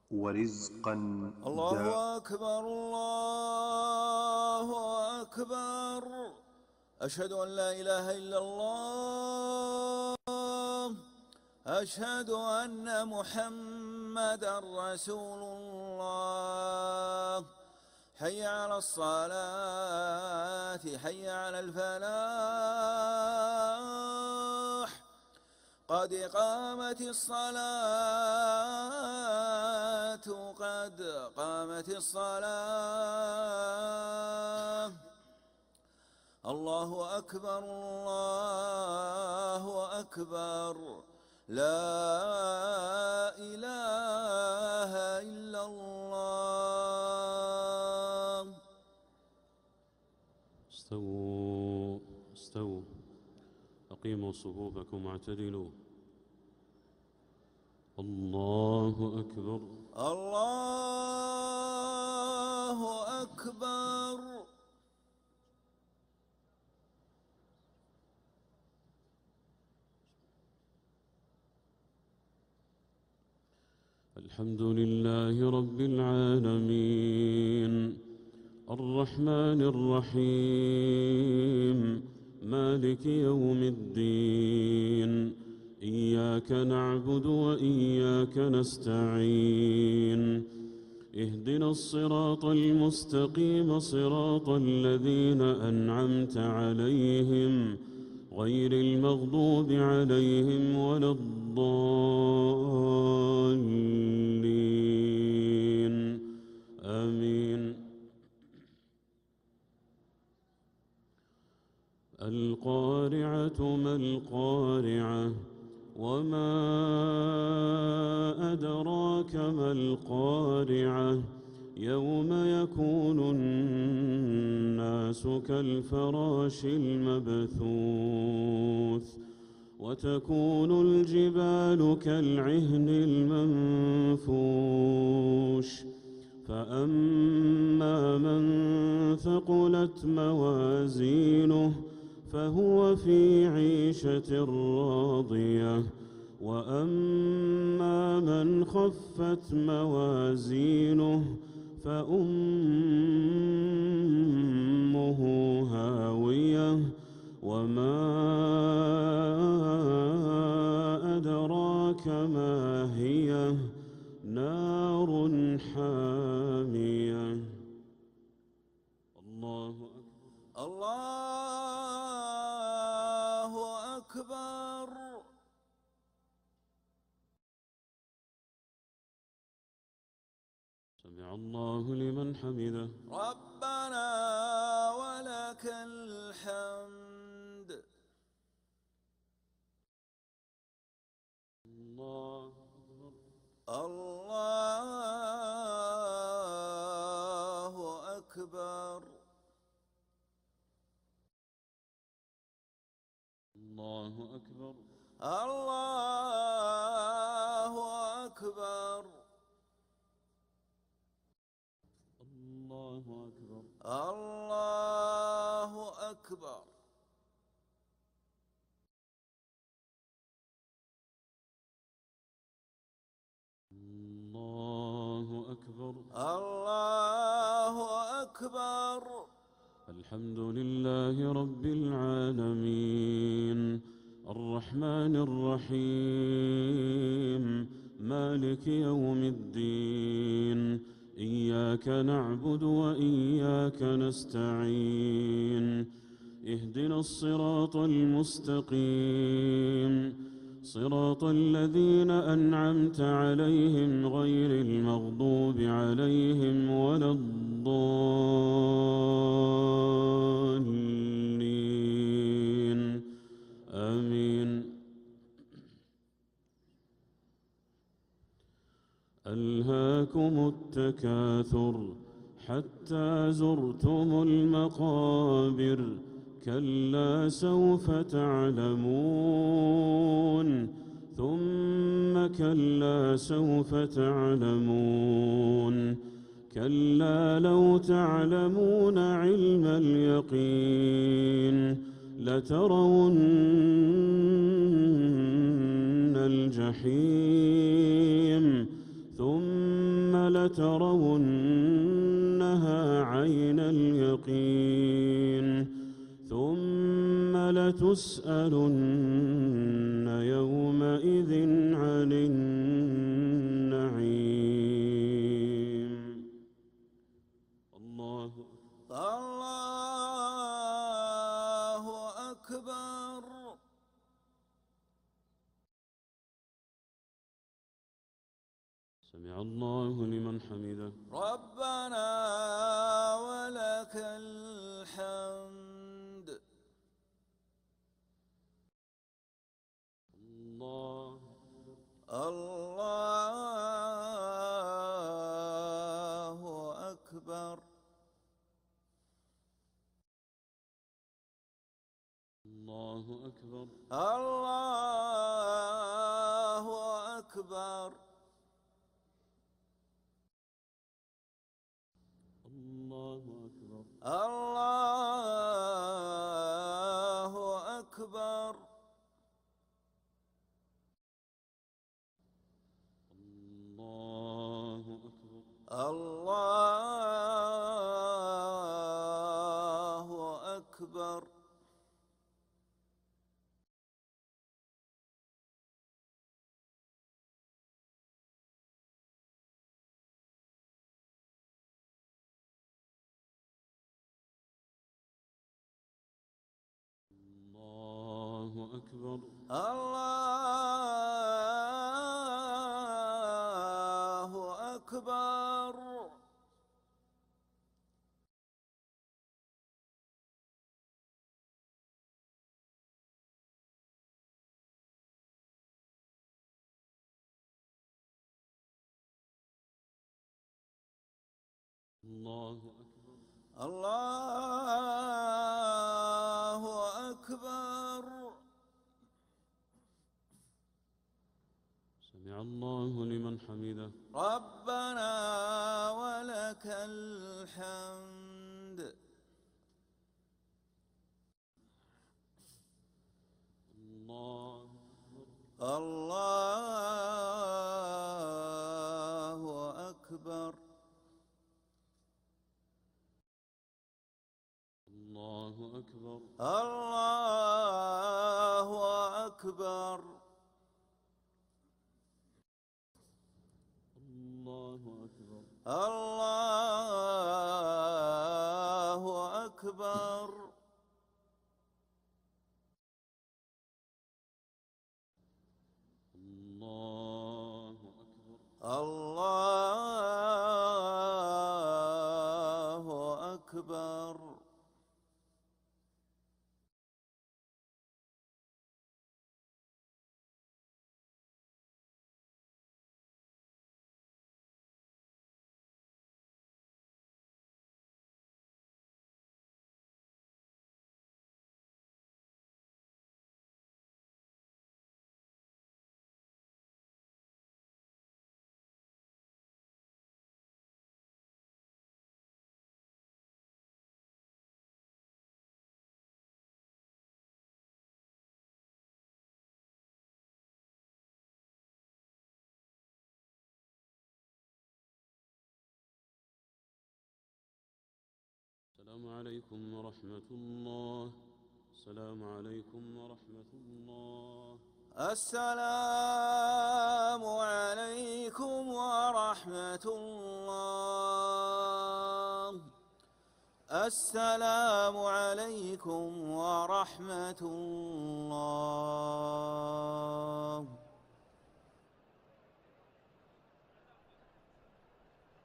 ورزقا الله أكبر الله أكبر. أشهد أن لا إله إلا الله. أشهد أن محمدا رسول الله. حي على الصلاة حي على الفلاح. قد قامت الصلاة قد قامت الصلاة. الله أكبر الله أكبر. لا إله إلا الله. استووا استووا، أقيموا صفوفكم واعتدلوا. الله أكبر الله أكبر. الحمد لله رب العالمين الرحمن الرحيم مالك يوم الدين. إياك نعبد وإياك نستعين. اهدنا الصراط المستقيم صراط الذين أنعمت عليهم غير المغضوب عليهم ولا الضالين. آمين. القارعة ما القارعة وما أدراك ما القارعة. يوم يكون الناس كالفراش المبثوث وتكون الجبال كالعهن المنفوش. فأما من ثقلت موازينه فهو في عيشة راضية. وأما من خفت موازينه فأمه هاوية. وما أدراك ما هي نار حامية. الله أكبر الله أكبر. سمع الله لمن حمده. ربنا ولك الحمد. الله أكبر الله أكبر. الله أكبر الله أكبر. الله أكبر الله أكبر. الله أكبر الله أكبر. الحمد لله رب العالمين الرحمن الرحيم مالك يوم الدين. إياك نعبد وإياك نستعين. اهدنا الصراط المستقيم صراط الذين أنعمت عليهم غير المغضوب عليهم ولا الضالين. آمين. ألهاكم التكاثر حتى زرتم المقابر. كلا سوف تعلمون ثم كلا سوف تعلمون. كلا لو تعلمون علم اليقين لترون الجحيم ثم لترونها عين اليقين ثم لتسألن يومئذ عن النعيم. الله أكبر. سمع الله لمن حمده. ربنا ولك الحمد. الله أكبر. الله أكبر. الله أكبر. الله أكبر. الله أكبر. الله أكبر. الله أكبر. الله أكبر. الله أكبر. الله أكبر. الله أكبر. سمع الله لمن حمده. ربنا ولك الحمد. الله أكبر. الله أكبر. الله أكبر. الله أكبر. الله أكبر. الله أكبر. الله أكبر. السلام عليكم ورحمة الله. السلام عليكم ورحمة الله. السلام عليكم ورحمة الله. السلام عليكم ورحمة الله.